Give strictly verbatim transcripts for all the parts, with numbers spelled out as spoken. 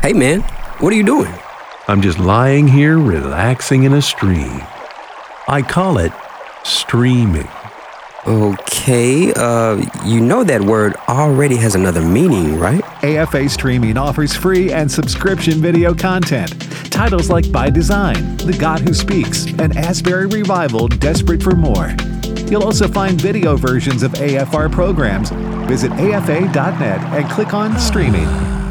Hey man, what are you doing? I'm just lying here relaxing in a stream. I call it streaming. Okay, uh, you know that word already has another meaning, right? A F A Streaming offers free and subscription video content. Titles like By Design, The God Who Speaks, and Asbury Revival, Desperate for More. You'll also find video versions of A F R programs. Visit A F A dot net and click on Streaming.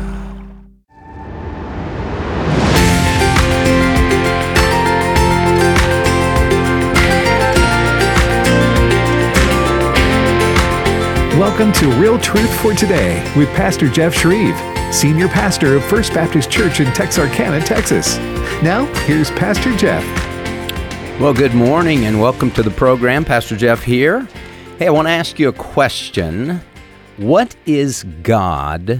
Welcome to Real Truth for Today with Pastor Jeff Shreve, Senior Pastor of First Baptist Church in Texarkana, Texas. Now, here's Pastor Jeff. Well, good morning and welcome to the program. Pastor Jeff here. Hey, I want to ask you a question. What is God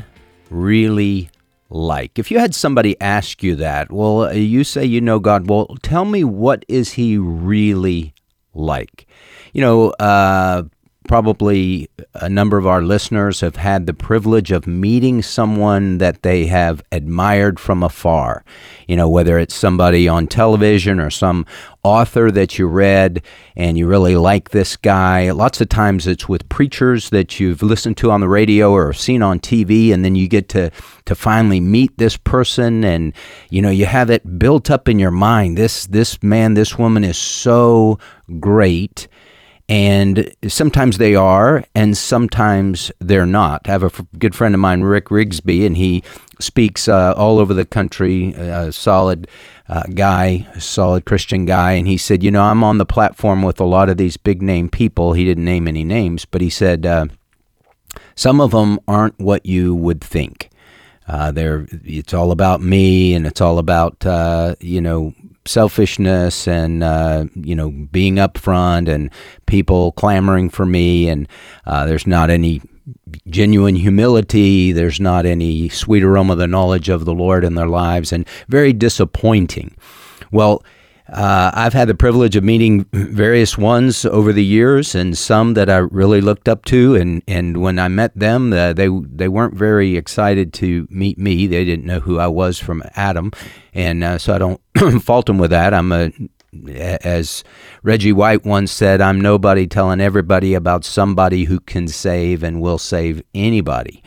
really like? If you had somebody ask you that, well, you say you know God. Well, tell me, what is He really like? You know, uh, Probably a number of our listeners have had the privilege of meeting someone that they have admired from afar. You know, whether it's somebody on television or some author that you read and you really like this guy. Lots of times it's with preachers that you've listened to on the radio or seen on T V, and then you get to, to finally meet this person, and, you know, you have it built up in your mind. This, this man, this woman is so great. And sometimes they are, and sometimes they're not. I have a f- good friend of mine, Rick Rigsby, and he speaks uh, all over the country, a solid uh, guy, a solid Christian guy. And he said, you know, I'm on the platform with a lot of these big name people. He didn't name any names, but he said, uh, some of them aren't what you would think. Uh, they're, it's all about me, and it's all about, uh, you know, selfishness and, uh, you know, being up front and people clamoring for me. And uh, there's not any genuine humility. There's not any sweet aroma of the knowledge of the Lord in their lives, and very disappointing. Well, Uh, I've had the privilege of meeting various ones over the years, and some that I really looked up to. And, and when I met them, uh, they they weren't very excited to meet me. They didn't know who I was from Adam, and uh, so I don't fault them with that. I'm a, as Reggie White once said, I'm nobody telling everybody about somebody who can save and will save anybody.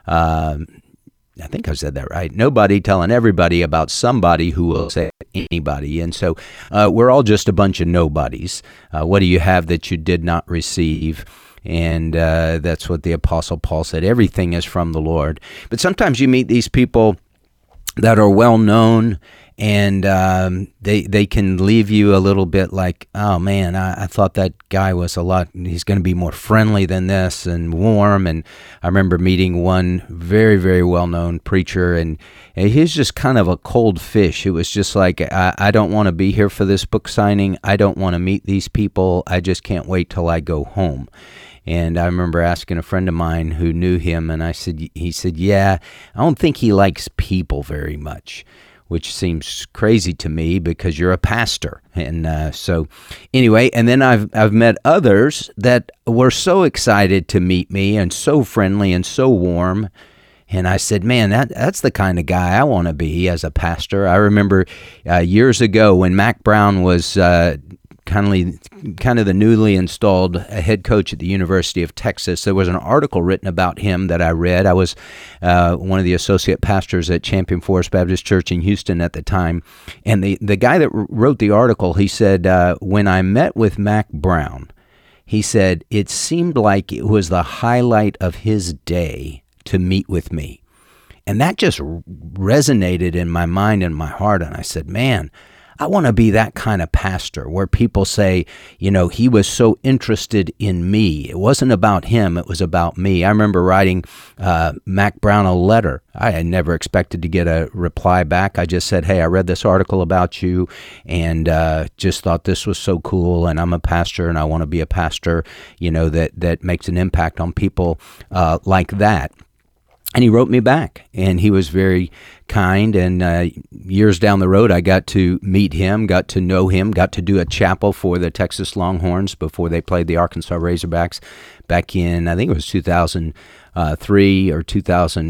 Um, I think I said that right. Nobody telling everybody about somebody who will save anybody. And so uh, we're all just a bunch of nobodies. Uh, what do you have that you did not receive? And uh, that's what the Apostle Paul said. Everything is from the Lord. But sometimes you meet these people that are well known, and um, they they can leave you a little bit like, oh man, I, I thought that guy was a lot, he's going to be more friendly than this and warm. And I remember meeting one very, very well-known preacher, and, and he's just kind of a cold fish. It was just like, I, I don't want to be here for this book signing. I don't want to meet these people. I just can't wait till I go home. And I remember asking a friend of mine who knew him, and I said, he said, yeah, I don't think he likes people very much, which seems crazy to me because you're a pastor. And uh, so anyway, and then I've I've met others that were so excited to meet me and so friendly and so warm. And I said, man, that that's the kind of guy I want to be as a pastor. I remember uh, years ago when Mac Brown was uh, kind of kind of the newly installed head coach at the University of Texas. There was an article written about him that I read. I was uh, one of the associate pastors at Champion Forest Baptist Church in Houston at the time. And the, the guy that wrote the article, he said, uh, when I met with Mac Brown, he said, it seemed like it was the highlight of his day to meet with me. And that just resonated in my mind and my heart. And I said, man, I want to be that kind of pastor where people say, you know, he was so interested in me. It wasn't about him. It was about me. I remember writing uh, Mac Brown a letter. I had never expected to get a reply back. I just said, hey, I read this article about you and uh, just thought this was so cool. And I'm a pastor and I want to be a pastor, you know, that, that makes an impact on people uh, like that. And he wrote me back, and he was very kind. And uh, years down the road, I got to meet him, got to know him, got to do a chapel for the Texas Longhorns before they played the Arkansas Razorbacks back in, I think it was two thousand three or two thousand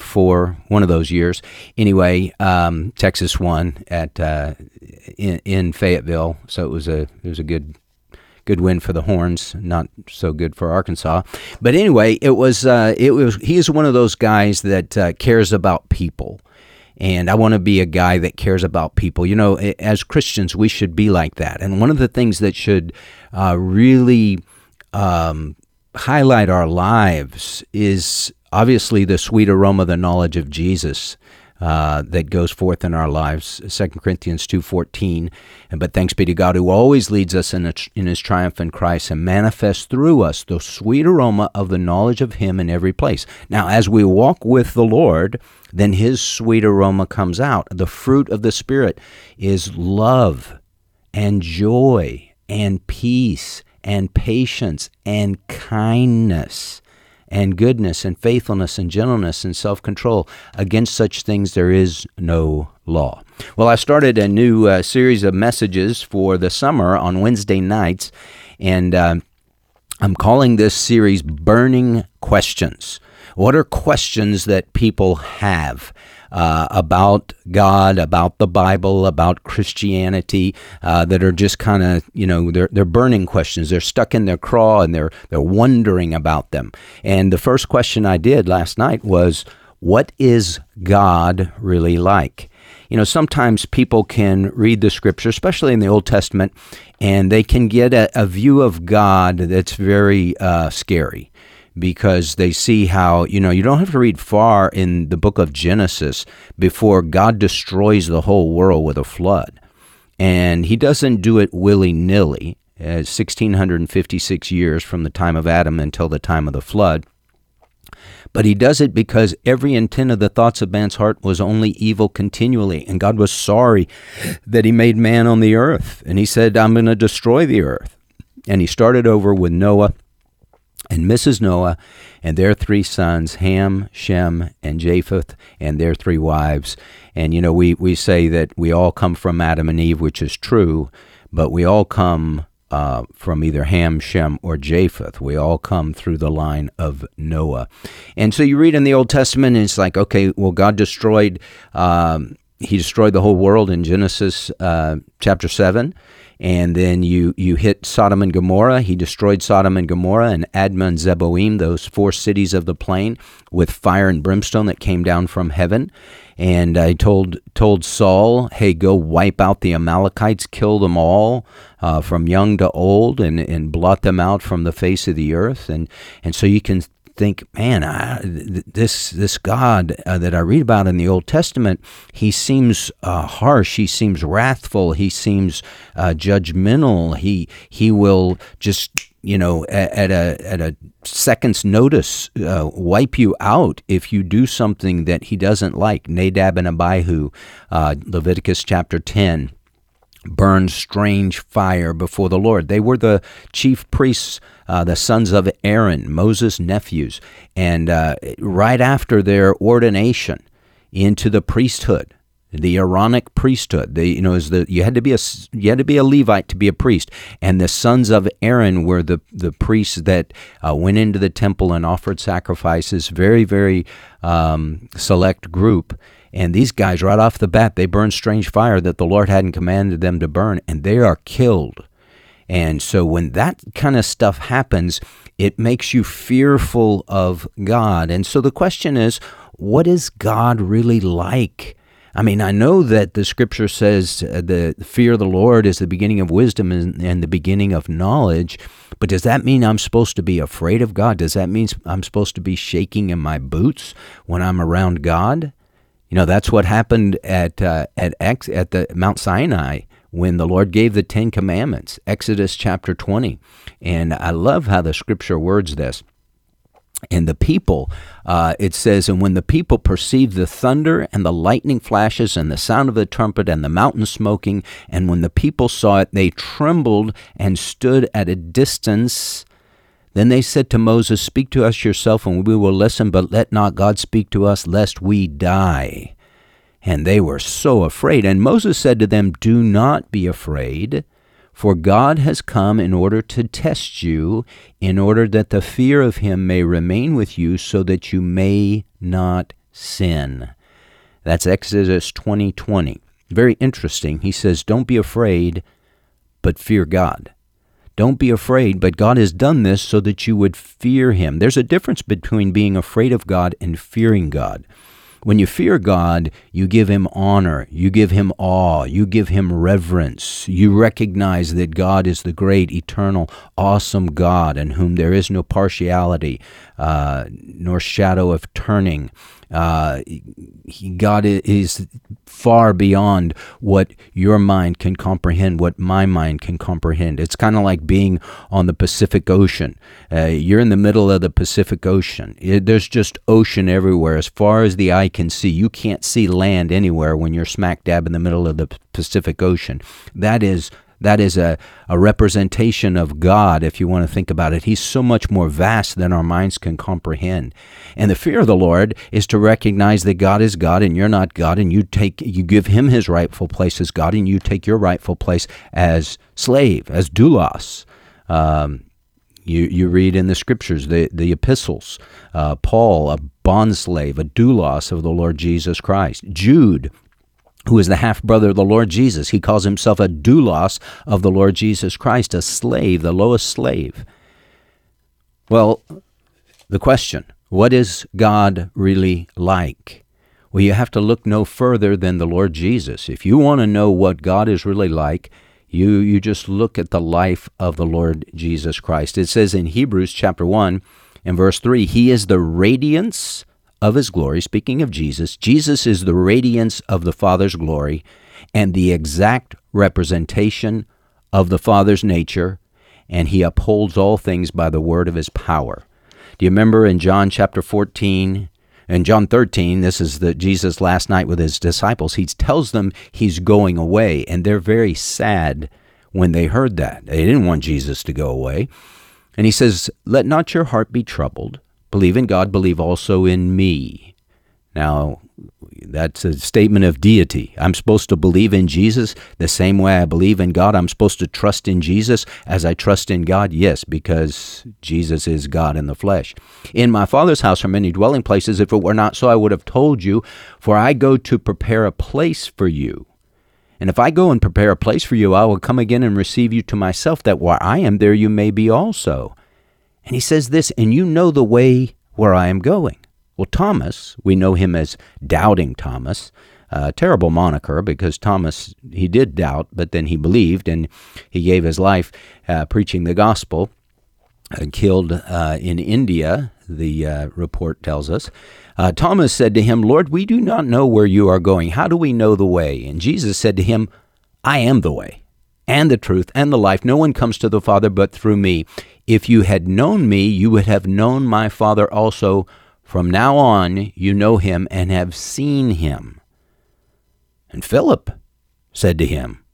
for one of those years. Anyway, um, Texas won at uh, in, in Fayetteville, so it was a it was a good good win for the Horns. Not so good for Arkansas, but anyway, it was uh, it was he is one of those guys that uh, cares about people. And I want to be a guy that cares about people. You know, as Christians, we should be like that. And one of the things that should uh, really um, highlight our lives is obviously the sweet aroma, the knowledge of Jesus uh, that goes forth in our lives. Second Corinthians two fourteen. But thanks be to God who always leads us in, a, in his triumph in Christ and manifests through us the sweet aroma of the knowledge of him in every place. Now, as we walk with the Lord, then his sweet aroma comes out. The fruit of the Spirit is love and joy and peace and patience and kindness and goodness and faithfulness and gentleness and self-control. Against such things there is no law. Well, I started a new uh, series of messages for the summer on Wednesday nights, and uh, I'm calling this series Burning Questions. What are questions that people have uh, about God, about the Bible, about Christianity uh, that are just kind of, you know, they're they're burning questions. They're stuck in their craw and they're they're wondering about them. And the first question I did last night was, what is God really like? You know, sometimes people can read the Scripture, especially in the Old Testament, and they can get a, a view of God that's very uh, scary. Because they see how, you know, you don't have to read far in the book of Genesis before God destroys the whole world with a flood. And he doesn't do it willy-nilly, uh, one thousand six hundred fifty-six years from the time of Adam until the time of the flood. But he does it because every intent of the thoughts of man's heart was only evil continually. And God was sorry that he made man on the earth. And he said, I'm going to destroy the earth. And he started over with Noah and Missus Noah, and their three sons, Ham, Shem, and Japheth, and their three wives. And, you know, we, we say that we all come from Adam and Eve, which is true, but we all come uh, from either Ham, Shem, or Japheth. We all come through the line of Noah. And so you read in the Old Testament, and it's like, okay, well, God destroyed, um, he destroyed the whole world in Genesis uh, chapter seven. And then you, you hit Sodom and Gomorrah. He destroyed Sodom and Gomorrah and Admah and Zeboim, those four cities of the plain, with fire and brimstone that came down from heaven. And I told told Saul, hey, go wipe out the Amalekites, kill them all, uh, from young to old, and, and blot them out from the face of the earth. And, and so you can think, man, I, this this God uh, that I read about in the Old Testament, he seems uh, harsh, he seems wrathful, he seems uh, judgmental. He he will just, you know, at, at a at a second's notice uh, wipe you out if you do something that he doesn't like. Nadab and Abihu, uh, Leviticus chapter ten. Burned strange fire before the Lord. They were the chief priests, uh, the sons of Aaron, Moses' nephews. And uh, right after their ordination into the priesthood, the Aaronic priesthood, they, you know, is the you had to be a you had to be a Levite to be a priest, and the sons of Aaron were the the priests that uh, went into the temple and offered sacrifices. Very very um, select group. And these guys, right off the bat, they burn strange fire that the Lord hadn't commanded them to burn, and they are killed. And so when that kind of stuff happens, it makes you fearful of God. And so the question is, what is God really like? I mean, I know that the Scripture says uh, the fear of the Lord is the beginning of wisdom and, and the beginning of knowledge, but does that mean I'm supposed to be afraid of God? Does that mean I'm supposed to be shaking in my boots when I'm around God? You know, that's what happened at uh, at Ex- at the Mount Sinai when the Lord gave the Ten Commandments, Exodus chapter twenty. And I love how the Scripture words this. And the people, uh, it says, and when the people perceived the thunder and the lightning flashes and the sound of the trumpet and the mountain smoking, and when the people saw it, they trembled and stood at a distance. Then they said to Moses, speak to us yourself, and we will listen, but let not God speak to us, lest we die. And they were so afraid. And Moses said to them, do not be afraid, for God has come in order to test you, in order that the fear of him may remain with you, so that you may not sin. That's Exodus twenty twenty. Very interesting. He says, don't be afraid, but fear God. Don't be afraid, but God has done this so that you would fear him. There's a difference between being afraid of God and fearing God. When you fear God, you give him honor, you give him awe, you give him reverence. You recognize that God is the great, eternal, awesome God in whom there is no partiality, uh, nor shadow of turning. Uh, he, God is far beyond what your mind can comprehend, what my mind can comprehend. It's kind of like being on the Pacific Ocean. Uh, you're in the middle of the Pacific Ocean. It, there's just ocean everywhere. As far as the eye can see, you can't see land anywhere when you're smack dab in the middle of the Pacific Ocean. That is That is a, a representation of God, if you want to think about it. He's so much more vast than our minds can comprehend. And the fear of the Lord is to recognize that God is God and you're not God, and you take you give him his rightful place as God, and you take your rightful place as slave, as doulos. Um, you you read in the scriptures, the, the epistles, uh, Paul, a bondslave, a doulos of the Lord Jesus Christ. Jude, who is the half-brother of the Lord Jesus. He calls himself a doulos of the Lord Jesus Christ, a slave, the lowest slave. Well, the question, what is God really like? Well, you have to look no further than the Lord Jesus. If you want to know what God is really like, you, you just look at the life of the Lord Jesus Christ. It says in Hebrews chapter one and verse three, he is the radiance of his glory. Speaking of Jesus, Jesus is the radiance of the Father's glory and the exact representation of the Father's nature, and he upholds all things by the word of his power. Do you remember in John chapter fourteen and John thirteen, this is the Jesus last night with his disciples, he tells them he's going away, and they're very sad when they heard that. They didn't want Jesus to go away. And he says, let not your heart be troubled. Believe in God, believe also in me. Now, that's a statement of deity. I'm supposed to believe in Jesus the same way I believe in God. I'm supposed to trust in Jesus as I trust in God. Yes, because Jesus is God in the flesh. In my Father's house are many dwelling places. If it were not so, I would have told you, for I go to prepare a place for you. And if I go and prepare a place for you, I will come again and receive you to myself, that where I am, there you may be also. And he says this, and you know the way where I am going. Well, Thomas, we know him as Doubting Thomas, a terrible moniker because Thomas, he did doubt, but then he believed, and he gave his life uh, preaching the gospel, uh, killed uh, in India, the uh, report tells us. Uh, Thomas said to him, Lord, we do not know where you are going. How do we know the way? And Jesus said to him, I am the way and the truth and the life. No one comes to the Father but through me. If you had known me, you would have known my Father also. From now on, you know him and have seen him. And Philip said to him,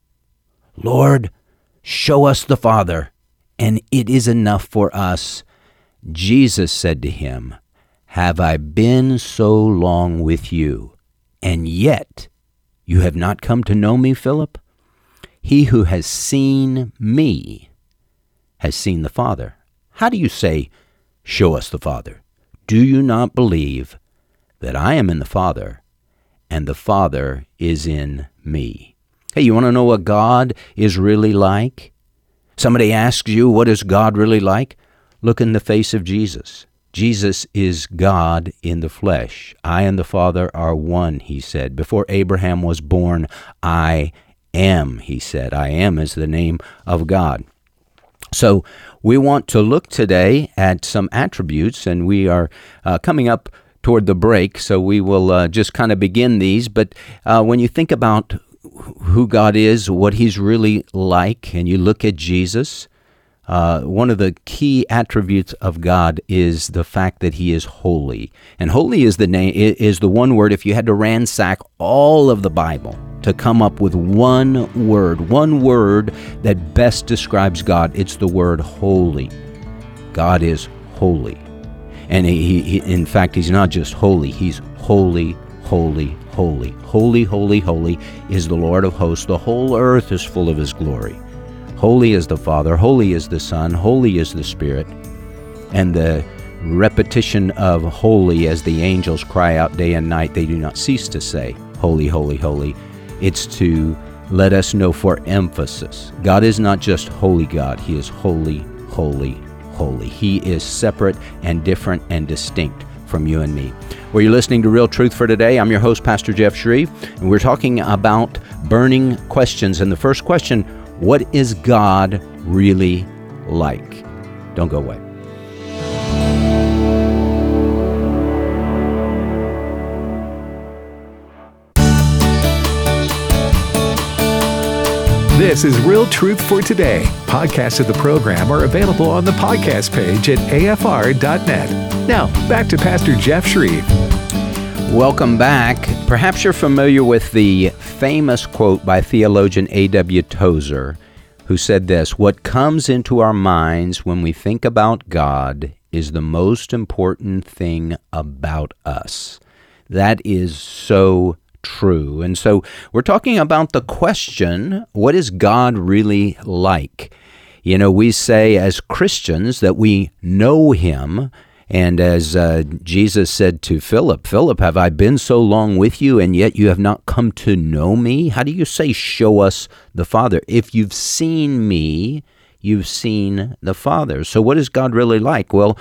Lord, show us the Father, and it is enough for us. Jesus said to him, have I been so long with you, and yet you have not come to know me, Philip? He who has seen me has seen the Father. How do you say, show us the Father? Do you not believe that I am in the Father, and the Father is in me? Hey, you want to know what God is really like? Somebody asks you, what is God really like? Look in the face of Jesus. Jesus is God in the flesh. I and the Father are one, he said. Before Abraham was born, I am, he said. I am is the name of God. So we want to look today at some attributes, and we are uh, coming up toward the break, so we will uh, just kind of begin these. But uh, when you think about who God is, what he's really like, and you look at Jesus, uh, one of the key attributes of God is the fact that he is holy. And holy is the name is the one word, if you had to ransack all of the Bible to come up with one word, one word that best describes God, it's the word holy. God is holy. And he, he, in fact, he's not just holy, he's holy, holy, holy. Holy, holy, holy is the Lord of hosts. The whole earth is full of his glory. Holy is the Father, holy is the Son, holy is the Spirit. And the repetition of holy as the angels cry out day and night. They do not cease to say, holy, holy, holy. It's to let us know for emphasis. God is not just holy God. He is holy, holy, holy. He is separate and different and distinct from you and me. Well, you're listening to Real Truth for Today. I'm your host, Pastor Jeff Shreve, and we're talking about burning questions. And the first question, what is God really like? Don't go away. This is Real Truth for Today. Podcasts of the program are available on the podcast page at A F R dot net. Now, back to Pastor Jeff Shreve. Welcome back. Perhaps you're familiar with the famous quote by theologian A W Tozer, who said this, "What comes into our minds when we think about God is the most important thing about us." That is so true. And so we're talking about the question, what is God really like? You know, we say as Christians that we know Him. And as uh, Jesus said to Philip, Philip, have I been so long with you, and yet you have not come to know me? How do you say, show us the Father? If you've seen me, you've seen the Father. So what is God really like? Well,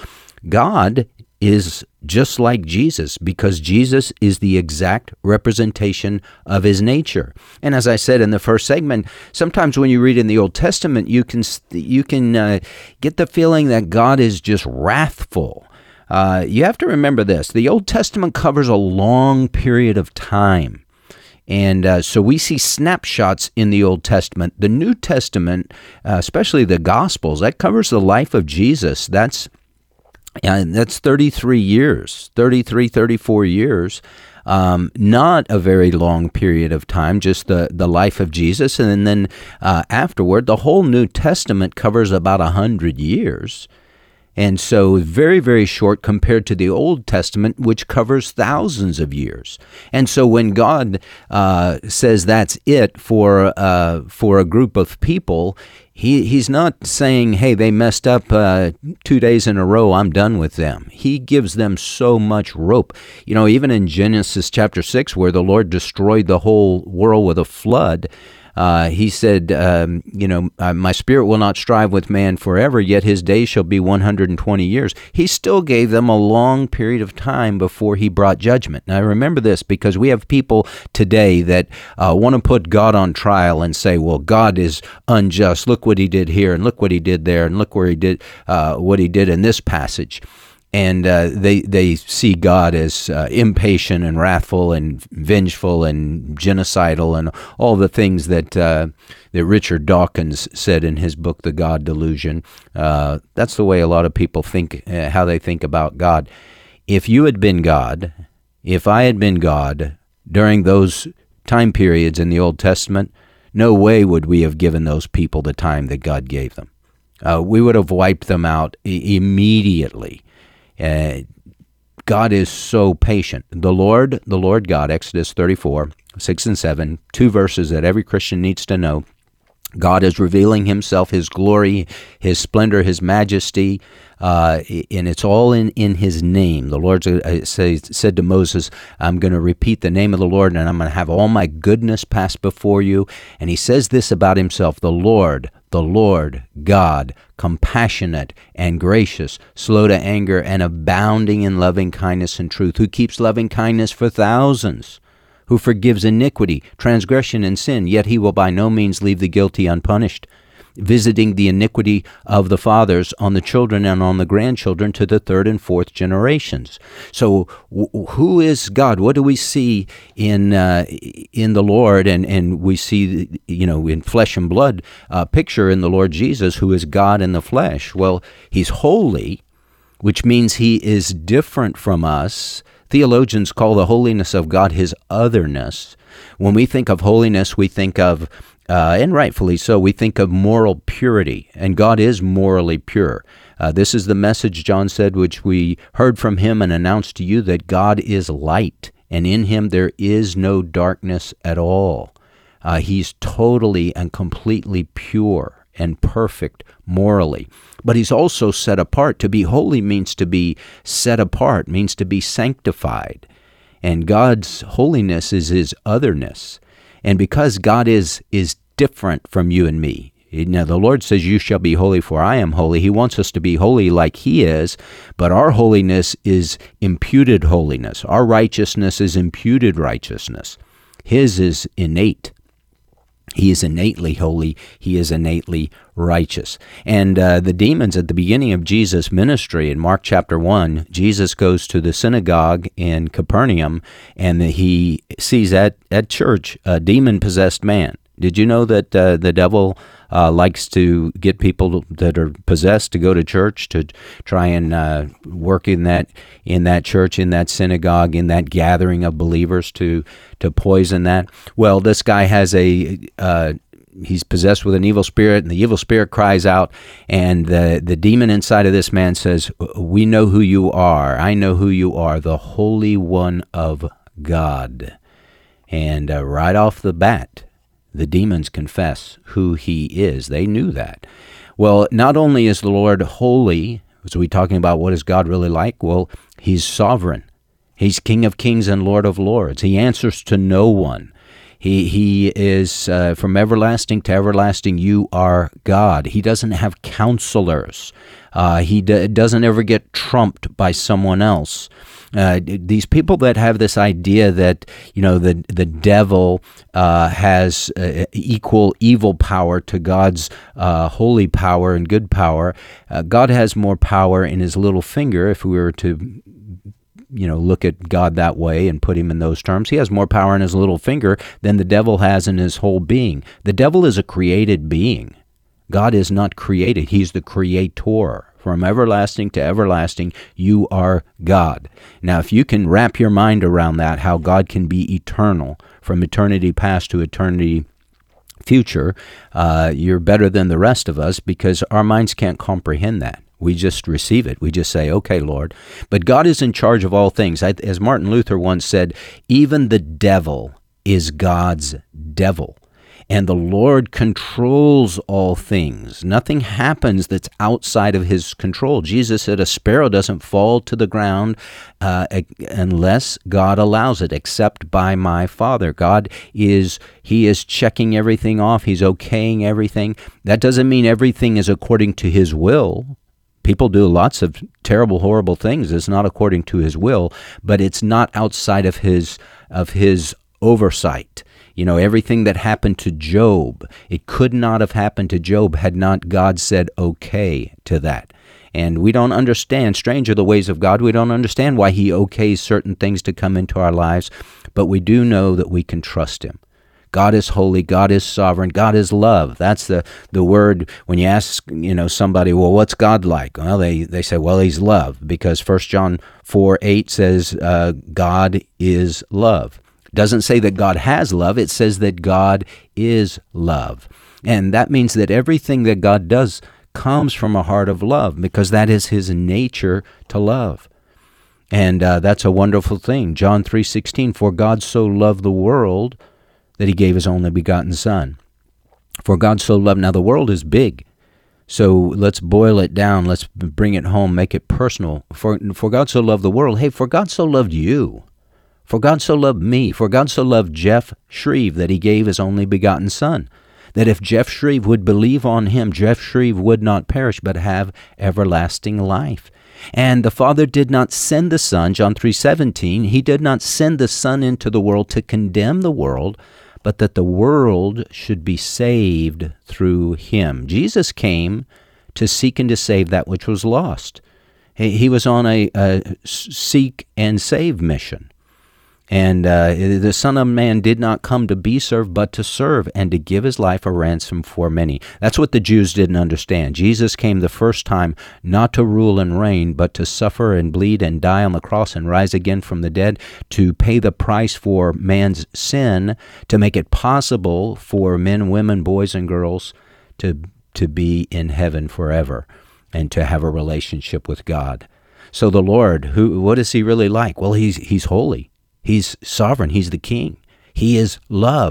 God is just like Jesus, because Jesus is the exact representation of His nature. And as I said in the first segment, sometimes when you read in the Old Testament, you can you can uh, get the feeling that God is just wrathful. Uh, you have to remember this. The Old Testament covers a long period of time. And uh, so we see snapshots in the Old Testament. The New Testament, uh, especially the Gospels, that covers the life of Jesus. That's And that's thirty-three years, thirty-three, thirty-four years, um, not a very long period of time, just the, the life of Jesus. And then uh, afterward, the whole New Testament covers about one hundred years. And so very, very short compared to the Old Testament, which covers thousands of years. And so when God uh, says that's it for uh, for a group of people, He he's not saying, hey, they messed up uh, two days in a row, I'm done with them. He gives them so much rope. You know, even in Genesis chapter six, where the Lord destroyed the whole world with a flood, uh, He said, um, you know, uh, my spirit will not strive with man forever, yet his days shall be one hundred twenty years. He still gave them a long period of time before He brought judgment. Now, remember this, because we have people today that uh, want to put God on trial and say, well, God is unjust. Look what He did here, and look what He did there, and look where He did uh, what He did in this passage. And uh, they they see God as uh, impatient and wrathful and vengeful and genocidal and all the things that uh, that Richard Dawkins said in his book, The God Delusion. Uh, that's the way a lot of people think, uh, how they think about God. If you had been God, if I had been God during those time periods in the Old Testament, no way would we have given those people the time that God gave them. Uh, we would have wiped them out I- immediately. Uh, God is so patient. The Lord, the Lord God, Exodus thirty-four, six and seven, two verses that every Christian needs to know. God is revealing Himself, His glory, His splendor, His majesty, uh, and it's all in, in His name. The Lord uh, say, said to Moses, I'm going to repeat the name of the Lord, and I'm going to have all my goodness pass before you. And He says this about Himself, the Lord, the Lord God, compassionate and gracious, slow to anger, and abounding in loving kindness and truth, who keeps loving kindness for thousands, who forgives iniquity, transgression, and sin, yet He will by no means leave the guilty unpunished, visiting the iniquity of the fathers on the children and on the grandchildren to the third and fourth generations. So w- who is God? What do we see in uh, in the Lord? And, and we see, you know, in flesh and blood uh, picture in the Lord Jesus, who is God in the flesh. Well, He's holy, which means He is different from us. Theologians call the holiness of God His otherness. When we think of holiness, we think of Uh, and rightfully so, we think of moral purity, and God is morally pure. Uh, this is the message, John said, which we heard from Him and announced to you, that God is light, and in Him there is no darkness at all. Uh, he's totally and completely pure. and perfect morally. But he's also set apart. To be holy means to be set apart, means to be sanctified. And God's holiness is his otherness. And because God is is different from you and me, now, the Lord says, you shall be holy, for I am holy. He wants us to be holy like he is, but our holiness is imputed holiness. Our righteousness is imputed righteousness. His is innate. He is innately holy. He is innately righteous. And uh, the demons at the beginning of Jesus' ministry, in Mark chapter one, Jesus goes to the synagogue in Capernaum, and he sees at, at church a demon-possessed man. Did you know that uh, the devil uh, likes to get people that are possessed to go to church to try and uh, work in that in that church, in that synagogue, in that gathering of believers to to poison that? Well, this guy has a uh, he's possessed with an evil spirit, and the evil spirit cries out, and the the demon inside of this man says, "We know who you are. I know who you are, the Holy One of God." And uh, right off the bat, the demons confess who he is. They knew that. Well, not only is the Lord holy, so we're talking about what is God really like? Well, he's sovereign. He's King of kings and Lord of lords. He answers to no one. He he is uh, from everlasting to everlasting. You are God. He doesn't have counselors. Uh, he d- doesn't ever get trumped by someone else. Uh, these people that have this idea that, you know, the the devil uh, has uh, equal evil power to God's uh, holy power and good power. Uh, God has more power in his little finger. If we were to, you know, look at God that way and put him in those terms, he has more power in his little finger than the devil has in his whole being. The devil is a created being. God is not created. He's the creator. From everlasting to everlasting, you are God. Now, if you can wrap your mind around that, how God can be eternal, from eternity past to eternity future, uh, you're better than the rest of us, because our minds can't comprehend that. We just receive it. We just say, okay, Lord. But God is in charge of all things. As Martin Luther once said, even the devil is God's devil. And the Lord controls all things. Nothing happens that's outside of his control. Jesus said a sparrow doesn't fall to the ground uh, unless God allows it, except by my Father. God is, he is checking everything off. He's okaying everything. That doesn't mean everything is according to his will. People do lots of terrible, horrible things. It's not according to his will, but it's not outside of his of his oversight. You know, everything that happened to Job, it could not have happened to Job had not God said okay to that. And we don't understand, strange are the ways of God. We don't understand why he okays certain things to come into our lives, but we do know that we can trust him. God is holy. God is sovereign. God is love. That's the, the word when you ask, you know, somebody, well, what's God like? Well, they, they say, well, he's love, because First John four eight says uh, God is love. Doesn't say that God has love. It says that God is love. And that means that everything that God does comes from a heart of love, because that is his nature to love. And uh, that's a wonderful thing. John three sixteen, for God so loved the world that he gave his only begotten Son. For God so loved, now the world is big, so let's boil it down, let's bring it home, make it personal. For, for God so loved the world, hey, for God so loved you. For God so loved me, for God so loved Jeff Shreve that he gave his only begotten Son, that if Jeff Shreve would believe on him, Jeff Shreve would not perish but have everlasting life. And the Father did not send the Son, John three seventeen, he did not send the Son into the world to condemn the world, but that the world should be saved through him. Jesus came to seek and to save that which was lost. He was on a, a seek and save mission. And uh, the Son of Man did not come to be served, but to serve, and to give his life a ransom for many. That's what the Jews didn't understand. Jesus came the first time not to rule and reign, but to suffer and bleed and die on the cross and rise again from the dead, to pay the price for man's sin, to make it possible for men, women, boys, and girls to, to be in heaven forever and to have a relationship with God. So the Lord, who, what is he really like? Well, he's he's holy. He's sovereign. He's the king. He is love.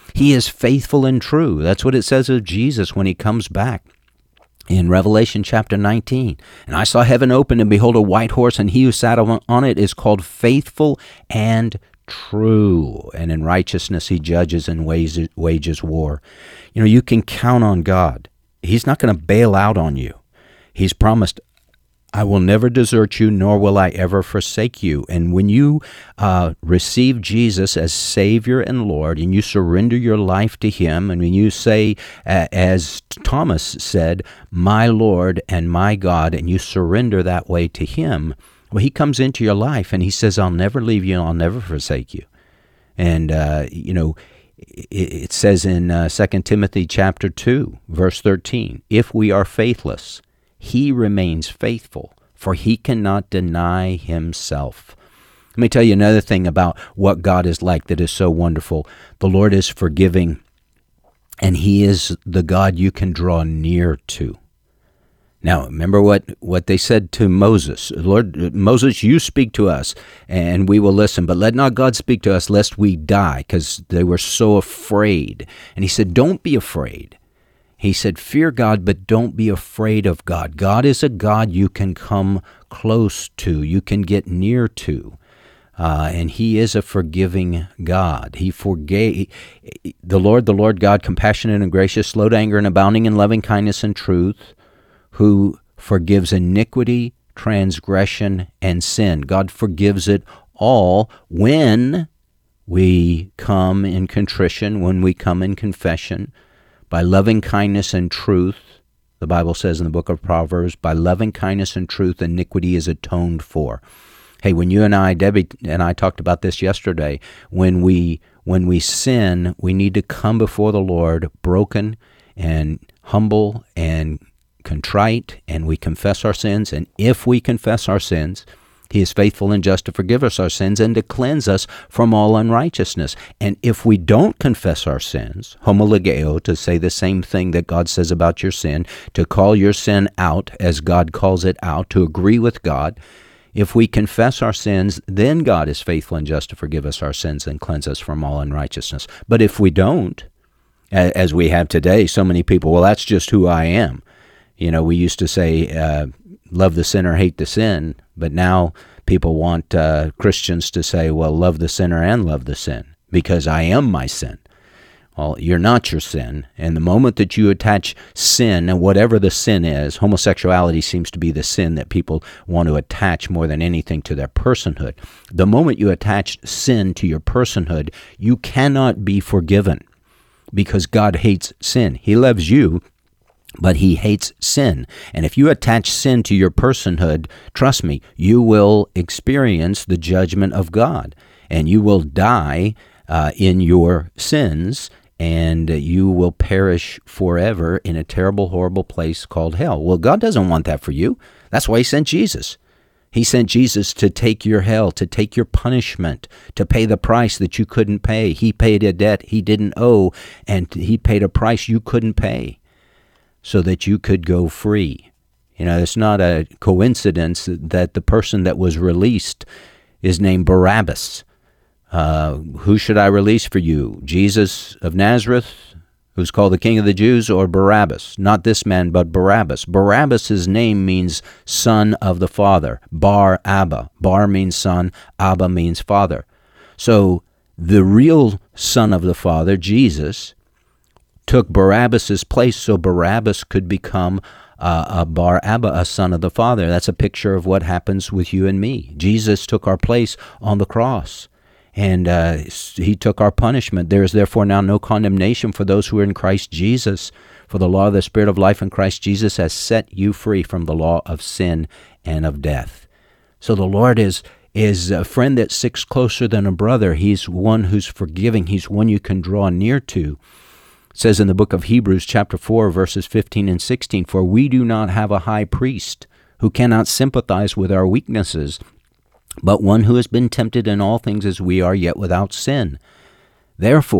He is faithful and true. That's what it says of Jesus when he comes back. In Revelation chapter nineteen, and I saw heaven open, and behold, a white horse, and he who sat on it is called Faithful and True. And in righteousness he judges and wages war. You know, you can count on God. He's not going to bail out on you. He's promised, I will never desert you, nor will I ever forsake you. And when you uh, receive Jesus as Savior and Lord, and you surrender your life to him, and when you say, uh, as Thomas said, my Lord and my God, and you surrender that way to him, well, he comes into your life, and he says, I'll never leave you, and I'll never forsake you. And, uh, you know, it, it says in uh, Second Timothy chapter two, verse thirteen, if we are faithless, he remains faithful, for he cannot deny himself. Let me tell you another thing about what God is like that is so wonderful. The Lord is forgiving, and he is the God you can draw near to. Now, remember what, what they said to Moses. Lord, Moses, you speak to us, and we will listen, but let not God speak to us, lest we die, because they were so afraid. And he said, don't be afraid. He said, fear God, but don't be afraid of God. God is a God you can come close to, you can get near to. Uh, and he is a forgiving God. He forgave the Lord, the Lord God, compassionate and gracious, slow to anger and abounding in loving kindness and truth, who forgives iniquity, transgression, and sin. God forgives it all when we come in contrition, when we come in confession, by loving kindness and truth. The Bible says in the book of Proverbs, by loving kindness and truth, iniquity is atoned for. Hey, when you and I, Debbie and I talked about this yesterday, when we when we sin, we need to come before the Lord broken and humble and contrite, and we confess our sins. And if we confess our sins, he is faithful and just to forgive us our sins and to cleanse us from all unrighteousness. And if we don't confess our sins, homologeo, to say the same thing that God says about your sin, to call your sin out as God calls it out, to agree with God, if we confess our sins, then God is faithful and just to forgive us our sins and cleanse us from all unrighteousness. But if we don't, as we have today, so many people, well, that's just who I am. You know, we used to say, uh, love the sinner, hate the sin, but now people want uh, Christians to say, well, love the sinner and love the sin, because I am my sin. Well, you're not your sin, and the moment that you attach sin, and whatever the sin is, homosexuality seems to be the sin that people want to attach more than anything to their personhood. The moment you attach sin to your personhood, you cannot be forgiven, because God hates sin. He loves you, but he hates sin. And if you attach sin to your personhood, trust me, you will experience the judgment of God, and you will die uh, in your sins, and you will perish forever in a terrible, horrible place called hell. Well, God doesn't want that for you. That's why he sent Jesus. He sent Jesus to take your hell, to take your punishment, to pay the price that you couldn't pay. He paid a debt he didn't owe, and he paid a price you couldn't pay, so that you could go free. You know, it's not a coincidence that the person that was released is named Barabbas. Uh, who should I release for you? Jesus of Nazareth, who's called the King of the Jews, or Barabbas? Not this man, but Barabbas. Barabbas' name means son of the Father. Bar Abba. Bar means son, Abba means father. So the real son of the Father, Jesus, took Barabbas' place so Barabbas could become uh, a Bar Abba, a son of the Father. That's a picture of what happens with you and me. Jesus took our place on the cross, and uh, he took our punishment. There is therefore now no condemnation for those who are in Christ Jesus. For the law of the Spirit of life in Christ Jesus has set you free from the law of sin and of death. So the Lord is is a friend that sticks closer than a brother. He's one who's forgiving. He's one you can draw near to. It says in the book of Hebrews chapter four, verses fifteen and sixteen, for we do not have a high priest who cannot sympathize with our weaknesses, but one who has been tempted in all things as we are, yet without sin. Therefore,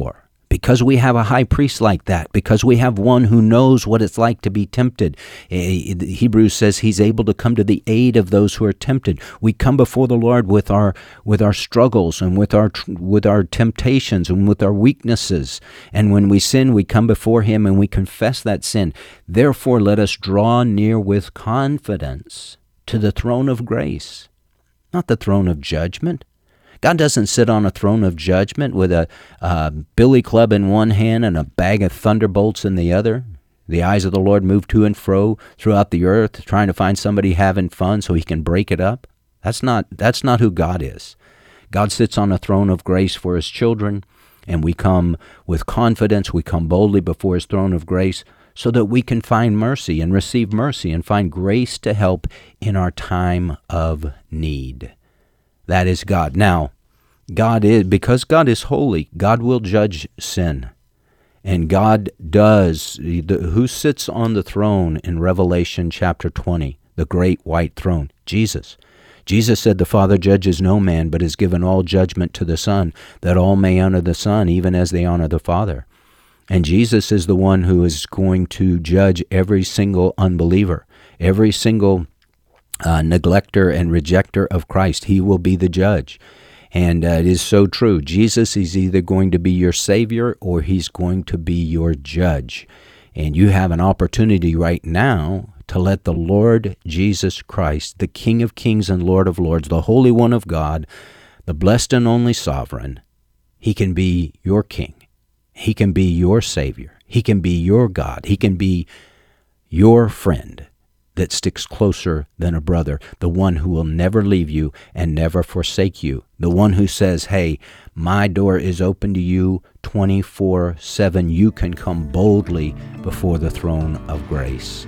Because we have a high priest like that, because we have one who knows what it's like to be tempted. Hebrews says he's able to come to the aid of those who are tempted. We come before the Lord with our with our struggles and with our with our temptations and with our weaknesses. And when we sin, we come before him and we confess that sin. Therefore, let us draw near with confidence to the throne of grace, not the throne of judgment. God doesn't sit on a throne of judgment with a uh, billy club in one hand and a bag of thunderbolts in the other. The eyes of the Lord move to and fro throughout the earth, trying to find somebody having fun so he can break it up. That's not, that's not who God is. God sits on a throne of grace for his children, and we come with confidence. We come boldly before his throne of grace so that we can find mercy and receive mercy and find grace to help in our time of need. That is God. Now, God is, because God is holy, God will judge sin. And God does, the, who sits on the throne in Revelation chapter twenty, the great white throne? Jesus. Jesus said the Father judges no man, but has given all judgment to the Son, that all may honor the Son, even as they honor the Father. And Jesus is the one who is going to judge every single unbeliever, every single Uh, neglector and rejecter of Christ. He will be the judge. And uh, it is so true. Jesus is either going to be your Savior or he's going to be your judge. And you have an opportunity right now to let the Lord Jesus Christ, the King of Kings and Lord of Lords, the Holy One of God, the blessed and only sovereign, he can be your King. He can be your Savior. He can be your God. He can be your friend that sticks closer than a brother, the one who will never leave you and never forsake you, the one who says, hey, my door is open to you twenty-four seven. You can come boldly before the throne of grace.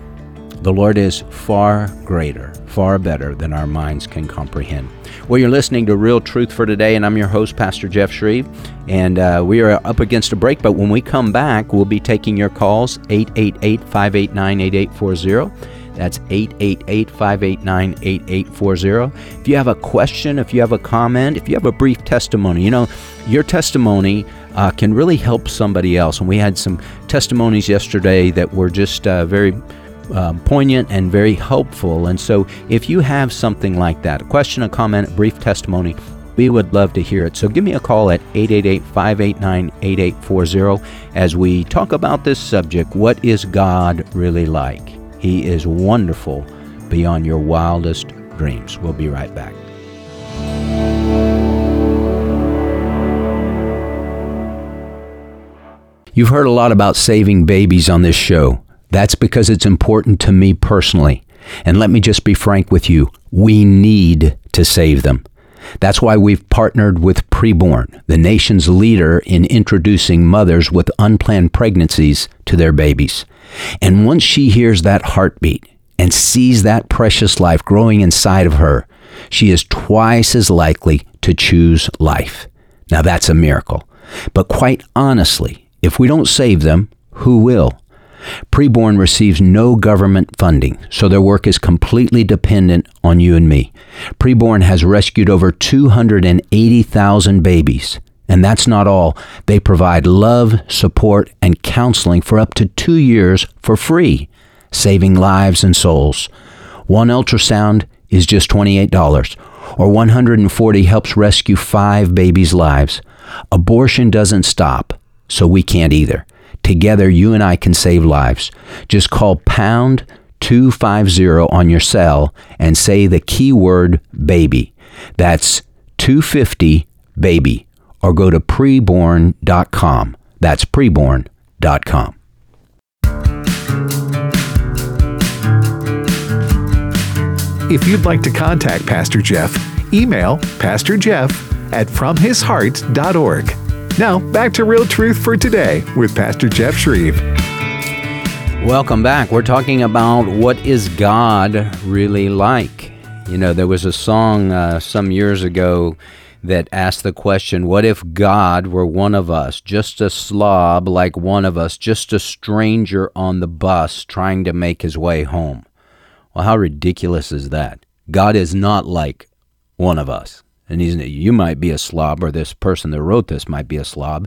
The Lord is far greater, far better than our minds can comprehend. Well, you're listening to Real Truth for Today, and I'm your host, Pastor Jeff Shreve, and uh, we are up against a break, but when we come back, we'll be taking your calls, eight eight eight, five eight nine, eight eight four zero. That's eight eight eight, five eight nine, eight eight four zero. If you have a question, if you have a comment, if you have a brief testimony, you know, your testimony uh, can really help somebody else. And we had some testimonies yesterday that were just uh, very um, poignant and very helpful. And so if you have something like that, a question, a comment, a brief testimony, we would love to hear it. So give me a call at eight eight eight, five eight nine, eight eight four zero as we talk about this subject, what is God really like? He is wonderful beyond your wildest dreams. We'll be right back. You've heard a lot about saving babies on this show. That's because it's important to me personally. And let me just be frank with you. We need to save them. That's why we've partnered with Preborn, the nation's leader in introducing mothers with unplanned pregnancies to their babies. And once she hears that heartbeat and sees that precious life growing inside of her, she is twice as likely to choose life. Now that's a miracle. But quite honestly, if we don't save them, who will? Preborn receives no government funding, so their work is completely dependent on you and me. Preborn has rescued over two hundred eighty thousand babies. And that's not all. They provide love, support, and counseling for up to two years for free, saving lives and souls. One ultrasound is just twenty-eight dollars, or one hundred forty dollars helps rescue five babies' lives. Abortion doesn't stop, so we can't either. Together, you and I can save lives. Just call pound two fifty on your cell and say the keyword baby. That's two fifty baby. Or go to preborn dot com. That's preborn dot com. If you'd like to contact Pastor Jeff, email pastor jeff at from his heart dot org. Now, back to Real Truth for Today with Pastor Jeff Shreve. Welcome back. We're talking about what is God really like? You know, there was a song uh, some years ago that asked the question, what if God were one of us, just a slob like one of us, just a stranger on the bus trying to make his way home? Well, how ridiculous is that? God is not like one of us. And he's, you might be a slob, or this person that wrote this might be a slob.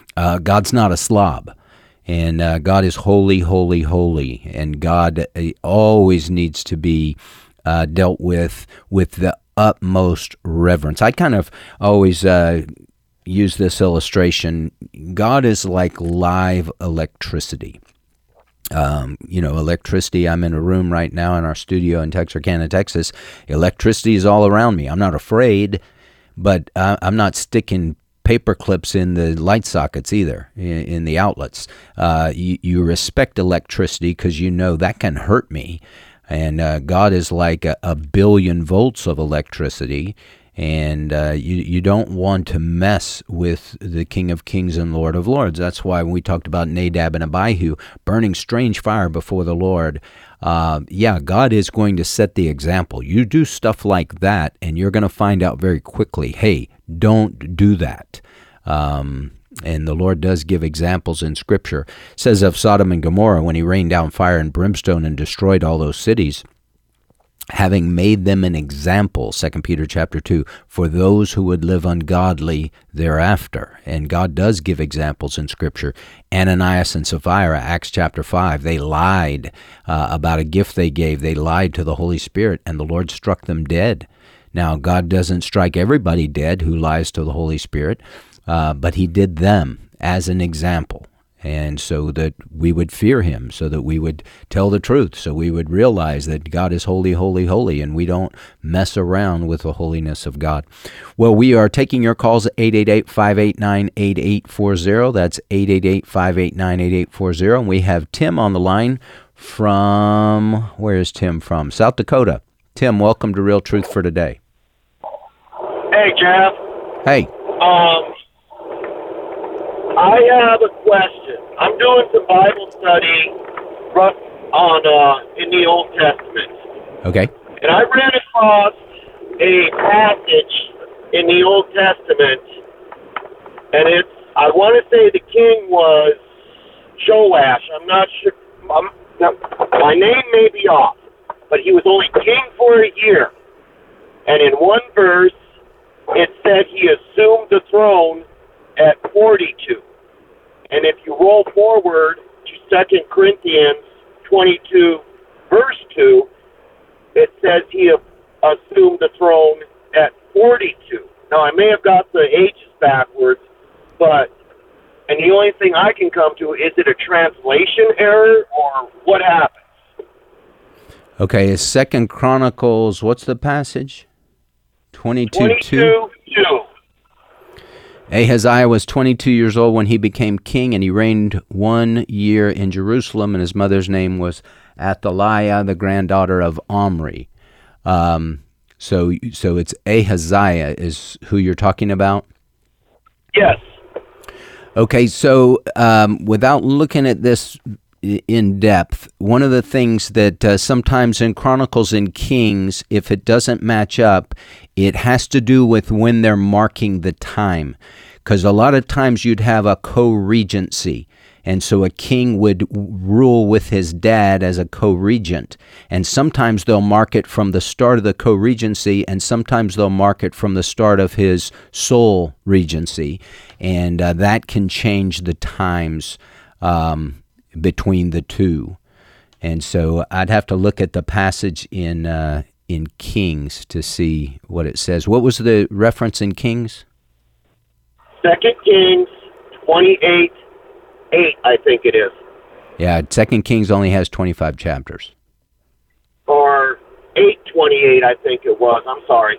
Uh, God's not a slob. And uh, God is holy, holy, holy. And God uh, always needs to be uh, dealt with with the utmost reverence. I kind of always uh, use this illustration. God is like live electricity. Um, you know, electricity, I'm in a room right now in our studio in Texarkana, Texas. Electricity is all around me. I'm not afraid, but uh, I'm not sticking paper clips in the light sockets either, in, in the outlets. Uh, you, you respect electricity because you know that can hurt me. And uh, God is like a, a billion volts of electricity. And uh, you, you don't want to mess with the King of Kings and Lord of Lords. That's why when we talked about Nadab and Abihu burning strange fire before the Lord, uh, yeah, God is going to set the example. You do stuff like that, and you're going to find out very quickly, hey, don't do that. Um, and the Lord does give examples in Scripture. It says of Sodom and Gomorrah, when he rained down fire and brimstone and destroyed all those cities, having made them an example, Second Peter chapter two, for those who would live ungodly thereafter. And God does give examples in Scripture. Ananias and Sapphira, Acts chapter five, they lied uh, about a gift they gave. They lied to the Holy Spirit, and the Lord struck them dead. Now, God doesn't strike everybody dead who lies to the Holy Spirit, uh, but he did them as an example. And so that we would fear him, so that we would tell the truth, so we would realize that God is holy, holy, holy, and we don't mess around with the holiness of God. Well, we are taking your calls at eight eight eight, five eight nine, eight eight four zero. That's eight eight eight, five eight nine, eight eight four zero. And we have Tim on the line from, where is Tim from? South Dakota. Tim, welcome to Real Truth for Today. Hey, Jeff. Hey. Um, I have a question. I'm doing some Bible study on uh, in the Old Testament. Okay. And I ran across a passage in the Old Testament, and it's, I want to say the king was Joash. I'm not sure. I'm, now, my name may be off, but he was only king for a year. And in one verse, it said he assumed the throne at forty-two. And if you roll forward to Second Corinthians twenty-two, verse two, it says he assumed the throne at forty-two. Now, I may have got the ages backwards, but, and the only thing I can come to, is it a translation error or what happened? Okay, is Second Chronicles, what's the passage? twenty-two, twenty-two, two. Ahaziah was twenty-two years old when he became king, and he reigned one year in Jerusalem, and his mother's name was Athaliah, the granddaughter of Omri. Um, so so it's Ahaziah is who you're talking about? Yes. Okay, so um, without looking at this in depth, one of the things that uh, sometimes in Chronicles and Kings, if it doesn't match up, it has to do with when they're marking the time. Because a lot of times you'd have a co-regency. And so a king would rule with his dad as a co-regent. And sometimes they'll mark it from the start of the co-regency, and sometimes they'll mark it from the start of his sole regency. And uh, that can change the times um, between the two. And so I'd have to look at the passage in uh, in Kings to see what it says. What was the reference in Kings? Second Kings twenty-eight, eight, I think it is. Yeah, Second Kings only has twenty-five chapters. Or eight twenty-eight, I think it was. I'm sorry.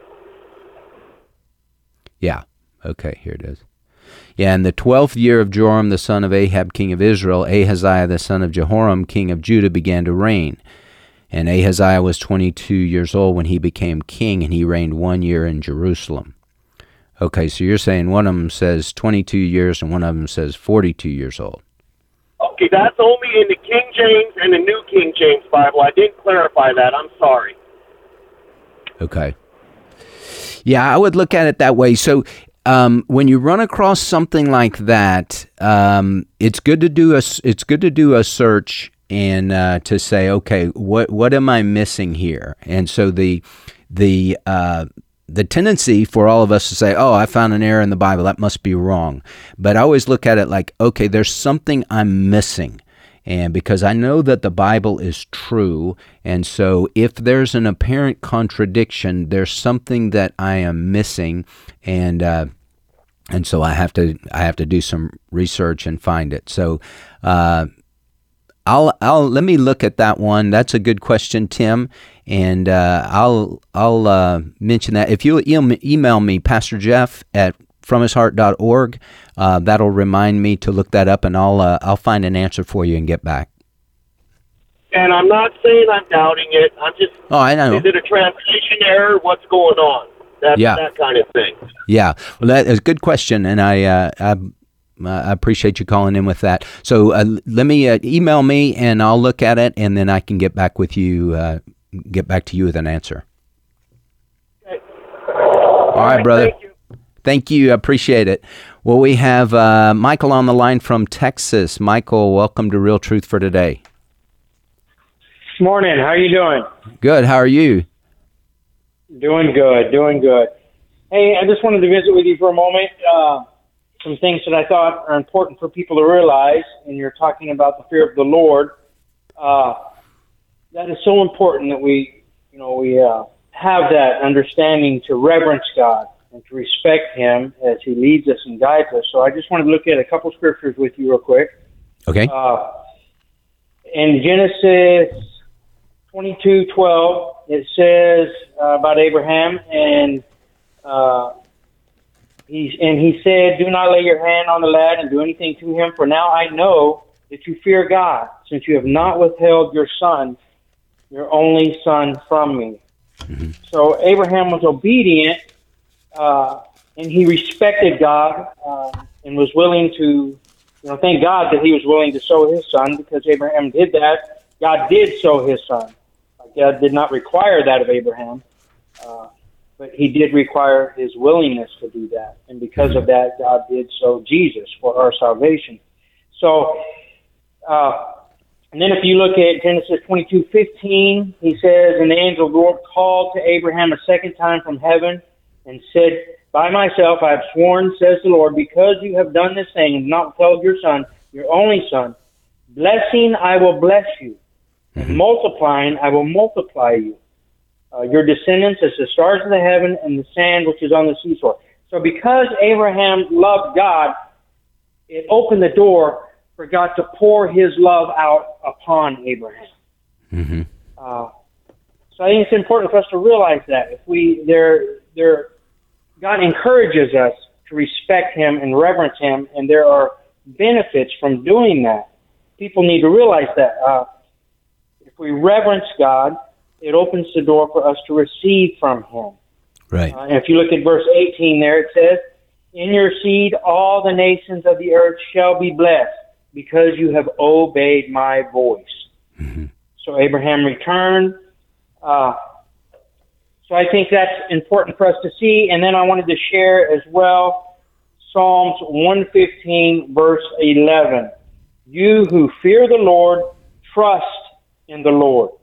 Yeah. Okay, here it is. Yeah, in the twelfth year of Joram, the son of Ahab, king of Israel, Ahaziah, the son of Jehoram, king of Judah, began to reign. And Ahaziah was twenty-two years old when he became king, and he reigned one year in Jerusalem. Okay, so you're saying one of them says twenty-two years and one of them says forty-two years old. Okay, that's only in the King James and the New King James Bible. I didn't clarify that. I'm sorry. Okay. Yeah, I would look at it that way. So um, when you run across something like that, um, it's good to do a it's good to do a search and uh, to say, okay, what what am I missing here? And so the the uh, the tendency for all of us to say, oh, I found an error in the Bible, that must be wrong. But I always look at it like, okay, there's something I'm missing. And because I know that the Bible is true, and so if there's an apparent contradiction, there's something that I am missing, and uh, and so I have to I have to do some research and find it. So uh, I'll I'll let me look at that one. That's a good question, Tim, and uh, I'll I'll uh, mention that if you email me, Pastor Jeff at from his heart dot org. Uh, that'll remind me to look that up, and I'll uh, I'll find an answer for you and get back. And I'm not saying I'm doubting it. I'm just. Oh, I know. Is it a translation error? What's going on? That yeah. that kind of thing. Yeah. Well, that is a good question, and I uh, I, I appreciate you calling in with that. So uh, let me uh, email me, and I'll look at it, and then I can get back with you. Uh, get back to you with an answer. Okay. All, All right, right, brother. Thank you. Thank you. I appreciate it. Well, we have uh, Michael on the line from Texas. Michael, welcome to Real Truth for Today. Morning. How are you doing? Good. How are you? Doing good. Doing good. Hey, I just wanted to visit with you for a moment. Uh, some things that I thought are important for people to realize, and you're talking about the fear of the Lord. Uh, that is so important that we, you know, we uh, have that understanding to reverence God and to respect Him as He leads us and guides us. So I just wanted to look at a couple scriptures with you real quick. Okay. Uh, in Genesis twenty-two twelve, it says uh, about Abraham, and uh, he and he said, "Do not lay your hand on the lad and do anything to him, for now I know that you fear God, since you have not withheld your son, your only son, from me." Mm-hmm. So Abraham was obedient. Uh, and he respected God uh, and was willing to, you know, thank God that he was willing to sow his son, because Abraham did that. God did sow his son. God did not require that of Abraham, uh, but he did require his willingness to do that. And because of that, God did sow Jesus for our salvation. So, uh, and then if you look at Genesis twenty-two fifteen, he says, "And the angel of the Lord called to Abraham a second time from heaven, and said, By myself I have sworn, says the Lord, because you have done this thing and not withheld your son, your only son, blessing I will bless you, and mm-hmm. multiplying I will multiply you. Uh, your descendants as the stars of the heaven and the sand which is on the seashore." So because Abraham loved God, it opened the door for God to pour His love out upon Abraham. Mm-hmm. Uh, so I think it's important for us to realize that if we there. There, God encourages us to respect Him and reverence Him, and there are benefits from doing that. People need to realize that. Uh, if we reverence God, it opens the door for us to receive from Him. Right. Uh, and if you look at verse eighteen there, it says, "In your seed all the nations of the earth shall be blessed, because you have obeyed my voice." Mm-hmm. So Abraham returned. Uh, So I think that's important for us to see. And then I wanted to share as well Psalms one fifteen, verse eleven. "You who fear the Lord, trust in the Lord.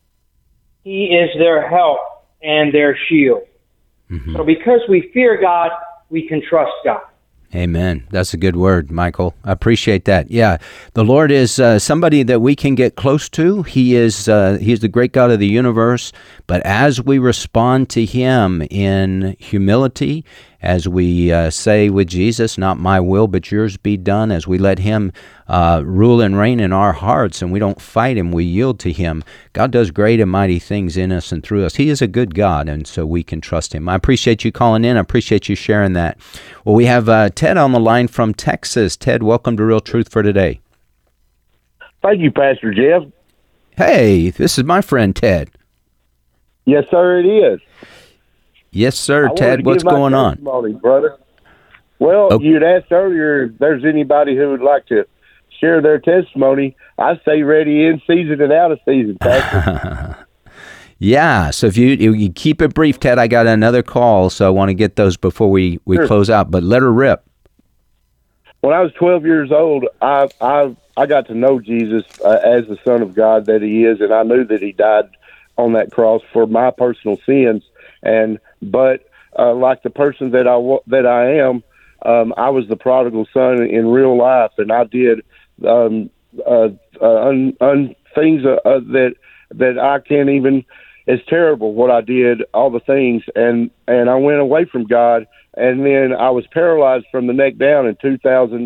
He is their help and their shield." Mm-hmm. So because we fear God, we can trust God. Amen. That's a good word, Michael. I appreciate that. Yeah, the Lord is uh, somebody that we can get close to. He is uh, He is the great God of the universe. But as we respond to Him in humility, as we uh, say with Jesus, "Not my will, but yours be done," as we let Him uh, rule and reign in our hearts, and we don't fight Him, we yield to Him, God does great and mighty things in us and through us. He is a good God, and so we can trust Him. I appreciate you calling in. I appreciate you sharing that. Well, we have uh, Ted on the line from Texas. Ted, welcome to Real Truth for Today. Thank you, Pastor Jeff. Hey, this is my friend Ted. Yes, sir, it is. Yes, sir, I Ted. What's going on? Brother. Well, okay. You'd asked earlier if there's anybody who would like to share their testimony. I say ready in season and out of season, Pastor. Yeah, so if you you keep it brief, Ted, I got another call, so I want to get those before we, we sure. close out, but let her rip. When I was twelve years old, I I I got to know Jesus uh, as the Son of God that He is, and I knew that He died on that cross for my personal sins. And but uh, like the person that I wa- that I am. Um, I was the prodigal son in real life, and I did um, uh, uh, un, un, things uh, uh, that that I can't even. It's terrible what I did, all the things, and and I went away from God, and then I was paralyzed from the neck down in two thousand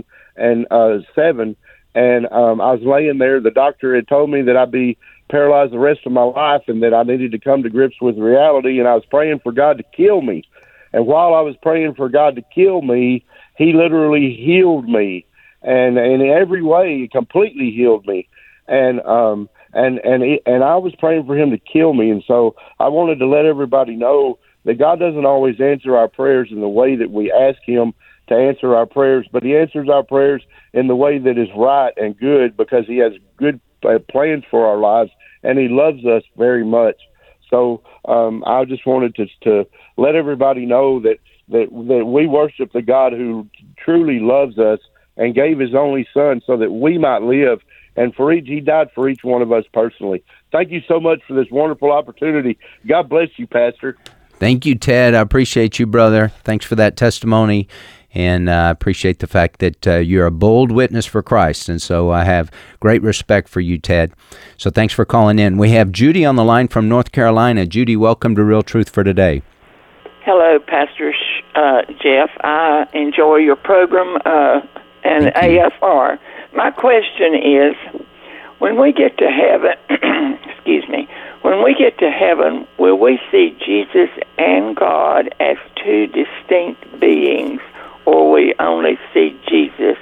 seven, and um, I was laying there. The doctor had told me that I'd be paralyzed the rest of my life, and that I needed to come to grips with reality. And I was praying for God to kill me. And while I was praying for God to kill me, He literally healed me, and, and in every way, He completely healed me. And um, and and he, and I was praying for Him to kill me. And so I wanted to let everybody know that God doesn't always answer our prayers in the way that we ask Him to answer our prayers, but He answers our prayers in the way that is right and good, because He has good uh, plans for our lives, and He loves us very much. So um, I just wanted to to let everybody know that, that that we worship the God who truly loves us and gave His only Son so that we might live. And for each, He died for each one of us personally. Thank you so much for this wonderful opportunity. God bless you, Pastor. Thank you, Ted. I appreciate you, brother. Thanks for that testimony. And I uh, appreciate the fact that uh, you're a bold witness for Christ. And so I have great respect for you, Ted. So thanks for calling in. We have Judy on the line from North Carolina. Judy, welcome to Real Truth for Today. Hello, Pastor uh, Jeff. I enjoy your program uh, and A F R. My question is, when we get to heaven, excuse me, when we get to heaven, will we see Jesus and God as two distinct beings, or we only see Jesus?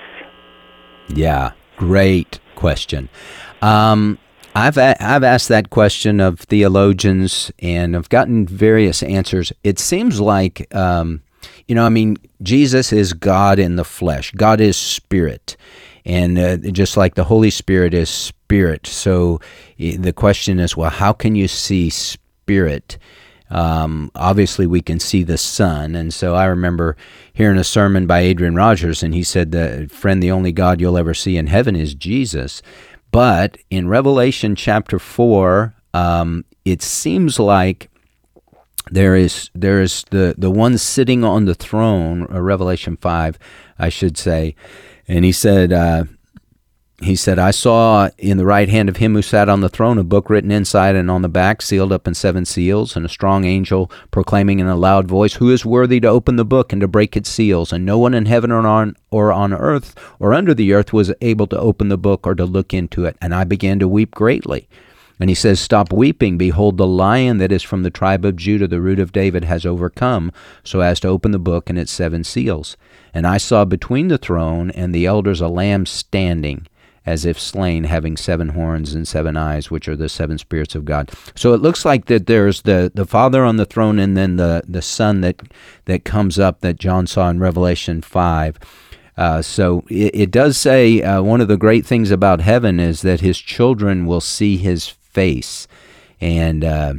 Yeah, great question. Um, I've a- I've asked that question of theologians, and I've gotten various answers. It seems like, um, you know, I mean, Jesus is God in the flesh. God is spirit. And uh, just like the Holy Spirit is spirit. So the question is, well, how can you see spirit? Um, obviously, we can see the Son. And so I remember hearing a sermon by Adrian Rogers, and he said that, friend, the only God you'll ever see in heaven is Jesus. But in Revelation chapter four, um, it seems like there is there is the, the one sitting on the throne, or Revelation five, I should say. And he said, uh, he said, I saw in the right hand of him who sat on the throne a book written inside and on the back, sealed up in seven seals, and a strong angel proclaiming in a loud voice, who is worthy to open the book and to break its seals? And no one in heaven or on or on earth or under the earth was able to open the book or to look into it. And I began to weep greatly. And he says, stop weeping. Behold, the Lion that is from the tribe of Judah, the root of David, has overcome, so as to open the book and its seven seals. And I saw between the throne and the elders a lamb standing, as if slain, having seven horns and seven eyes, which are the seven spirits of God. So it looks like that there's the, the Father on the throne, and then the, the Son that that comes up that John saw in Revelation five. Uh, so it, it does say uh, one of the great things about heaven is that His children will see His face, and uh,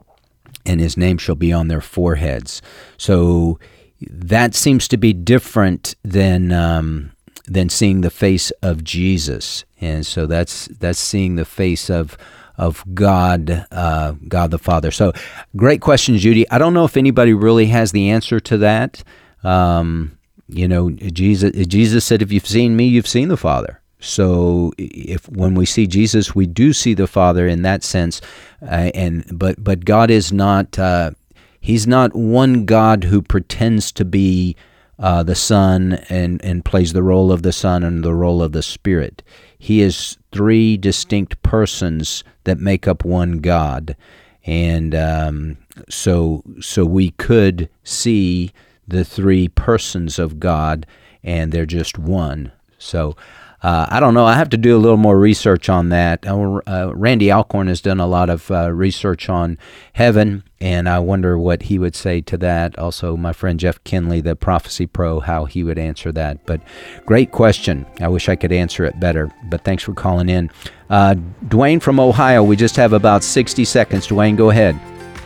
and His name shall be on their foreheads. So that seems to be different than um, than seeing the face of Jesus, and so that's that's seeing the face of of God, uh, God the Father. So great question, Judy. I don't know if anybody really has the answer to that. Um, you know, Jesus Jesus said, "If you've seen me, you've seen the Father." So if when we see Jesus, we do see the Father in that sense, uh, and but but God is not uh, He's not one God who pretends to be uh, the Son and and plays the role of the Son and the role of the Spirit. He is three distinct persons that make up one God, and um, so so we could see the three persons of God, and they're just one. So. Uh, I don't know. I have to do a little more research on that. Uh, Randy Alcorn has done a lot of uh, research on heaven, and I wonder what he would say to that. Also, my friend Jeff Kinley, the Prophecy Pro, how he would answer that. But great question. I wish I could answer it better, but thanks for calling in. Uh, Dwayne from Ohio, we just have about sixty seconds. Dwayne, go ahead.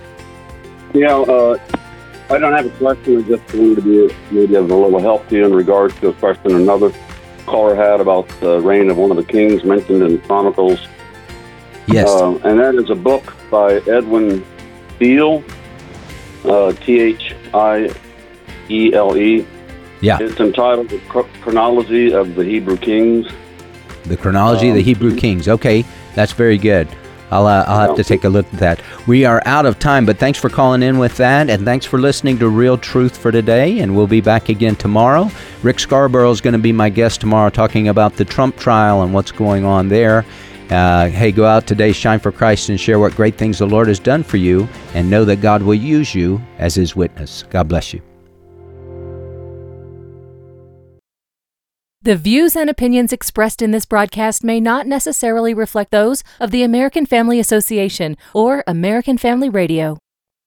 Yeah, uh, I don't have a question. I just wanted to be maybe of a little help to you in regards to a question another caller had about the reign of one of the kings mentioned in Chronicles. Yes. Uh, and that is a book by Edwin Thiele, uh, T H I E L E. Yeah. It's entitled The Chro- Chronology of the Hebrew Kings. The Chronology of the Hebrew Kings. Okay, that's very good. I'll, uh, I'll have to take a look at that. We are out of time, but thanks for calling in with that, and thanks for listening to Real Truth for today, and we'll be back again tomorrow. Rick Scarborough is going to be my guest tomorrow, talking about the Trump trial and what's going on there. Uh, hey, go out today, shine for Christ, and share what great things the Lord has done for you, and know that God will use you as His witness. God bless you. The views and opinions expressed in this broadcast may not necessarily reflect those of the American Family Association or American Family Radio.